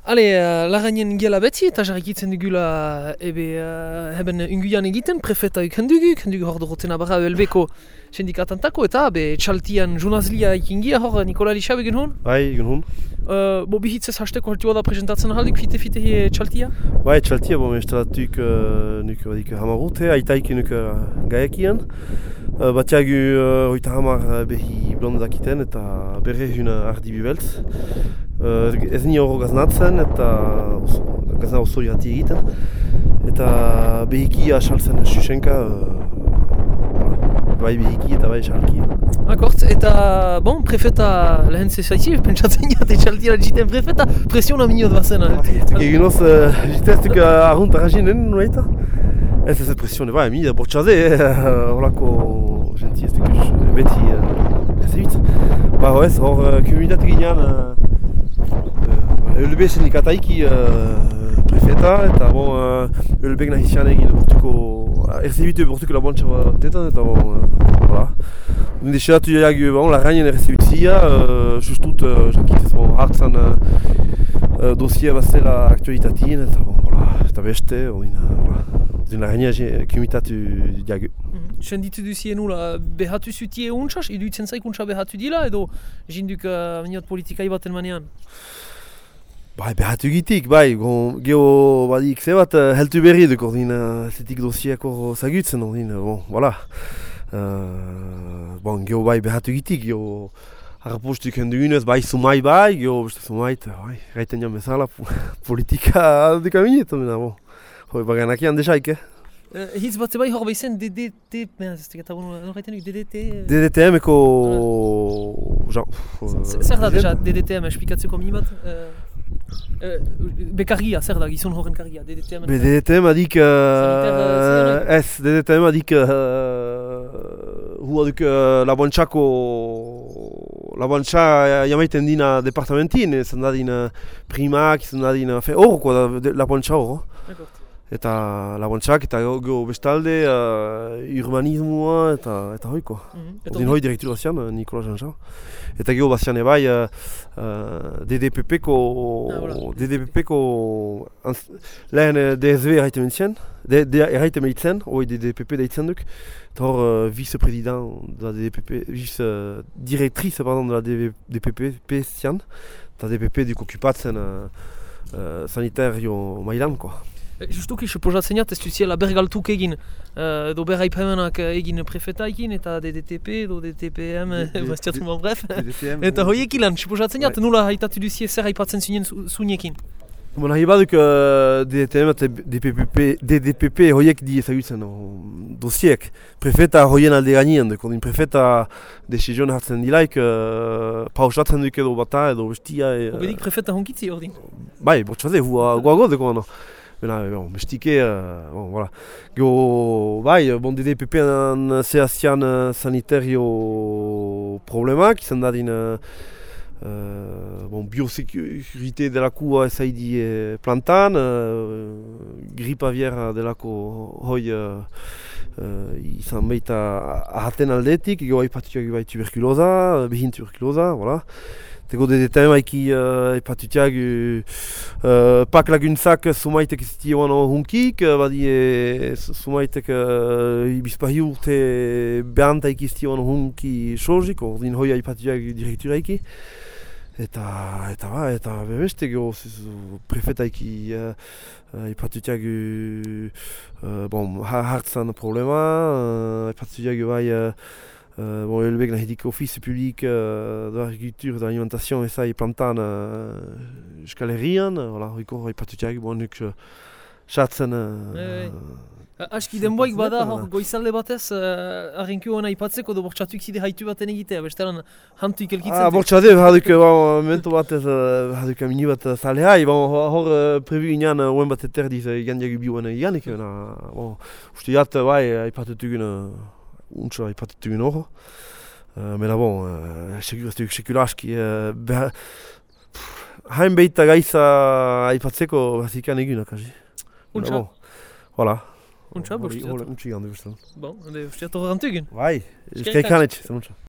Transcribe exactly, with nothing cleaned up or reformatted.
Ale, uh, larainen gela beti eta jarrikitzen dugula ebe uh, heben unguian egiten, prefeta uken dugu, uken dugu hor doroten abara E L B-ko sindikatantako eta be txaltian junazlia ikingia hor Nikola Lixabe gen hon? Bai, gen hon. Uh, bo bihitzez hasteko haltu da presentatzen ahalduk fite-fite hi txaltia? Bai, txaltia bo instalatuk uh, nuk badik hamarute, aitaik nuk uh, gaekian. Uh, Batiagu uh, oita hamar uh, behi blondakiten eta berre hun ardi bibeltz. Uh, ez ni hor gaznatzen eta gazna oso jati egiten. Eta behiki asaltzen Xuxenka, uh, bai behiki eta bai xalki. Akort, eta bon, prefeta lehen zezaitzi, pentsatzen jate txaltia jiten prefeta, presiona minot bazen. Eginoz, jiteztuk arrunt arraginen nueita. Ez ez presione, bai, mi bortxaze, horlako genti ez duk beti ez egit. Ba hoez, hor komunitate ginean E L B sindikataiki prefeta, eta bon, E L B nahizian egin bortuko, erzebitu bortuko labontxa batetan, eta bon, voilà. Nde xeratu jaiak bon, larainen errezibitzia, justut jankitez bon, hartzan dosia bazela aktualitatien, eta bon, voilà, eta beste, ordin, voilà. Ordin larainen komunitatu diagu. Sen ditu duzien nula, behatu zutie untsas, iduitzen zaik untsa behatu dila, edo jinduk miniot politikai baten manean? Bai, behatu gitik, bai, geho badik zebat heltu berri duk, ordin, zetik dosiako zagutzen, ordin, bon, voilà. Uh, bon, geho bai behatu gitik, geho harrapostuk hendugunez, bai sumai bai, geho beste sumait, bai, gaiten jan bezala, politika duka minet, bon, hoi baganakian desaik, eh? Hitz batze bai hor behizen D D T, ez tegeta guen gaiten duk, D D T? D D T M-eko... Zer da deja D D T M, espikatzeko minibat? Bekargia, zer da, gizon horren kargia, D D T M? D D T M adik... Ez, D D T M adik... Hua duk labontxako... Labontxa jamaiten dina departamentin, izan dadin primak, izan dadin... Horroko da labontxa horro. Eta labontxak eta geho bestalde, urbanismoa eta eta hoiko. Ordin hoi direktura zian, Nikola Jansa. Eta geho bazian ebai D D P P-ko... D D P P-ko... lehen D S V erraiten mentzen, erraiten meitzen, hoi D D P P deitzen duk. Eta hor vice-président da D D P P, vice-directrice pardon da D D P P zian. Eta D D P P duk okupatzen sanitario mailan, koa. Justuki, suposatzen jat, ez duziela bergaltuk egin, edo berraipamenak egin prefetaikin, eta D D T P, edo D D T P M, bastiatu man bref. Eta hoiek ilan, suposatzen jat, nula haitatu duzie zer haipatzen zinen zuniekin? Bon, nahi baduk D D T M eta D D P P hoiek di ezagutzen dosiek. Prefeta hoien alde gainien, dekordin prefeta desizion hartzen dilaik, pausatzen duk edo bata edo bestia. Obedik prefeta honkitzi ordin? Bai, bortxaze, guago deko ano. Bena, bon, bestike, bon, voilà. Geho, bai, bon, D D P P-an zehazian sanitario problemak, izan dadin bon, biosekurite delako ez haidi plantan, grip aviar delako hoi izan baita ahaten aldetik, geho haipatuak bai tuberkuloza, behin tuberkuloza, voilà. Tego D D T M haiki ipatutiak pak laguntzak sumaitek ez dioan hunkik, badi sumaitek bizpahi urte behantaik ez dioan hunki sozik, ordin hoia ipatutiak direktura haiki. Eta, eta ba, eta bebeste geho prefeta haiki ipatutiak bon, hartzan problema, ipatutiak bai Uh, bon, E L B nahidik office public uh, de l'agriculture et de l'alimentation et ça y plantan Euskal uh, Herrian, voilà, hiko haipatutiak, bon, nuk xatzen... Aski denboik bada hor goizalde batez, arrenku hona ipatzeko edo bortxatuik zide haitu baten egitea, bestelan hantuik elkitzen. Ah, bortxade, behaduk, bon, mento batez, behaduk amini bat zalehai, bon, hor prebu ginean uen bat eterdiz gandiak ubiuan eganik, bon, uste jat, bai, haipatutugun... untsa ipatutugun hor. Uh, Mena bon, uh, seguraztuk sekulaski, uh, hain behita gaiza aipatzeko bazikan egunak, hazi. Untsa? Bon, voilà. Untsa, bortziatu? Untsi gandu bestan. Bon, ade, ustiatu horrentugun? Bai, eskaikanetxe, zen untsa.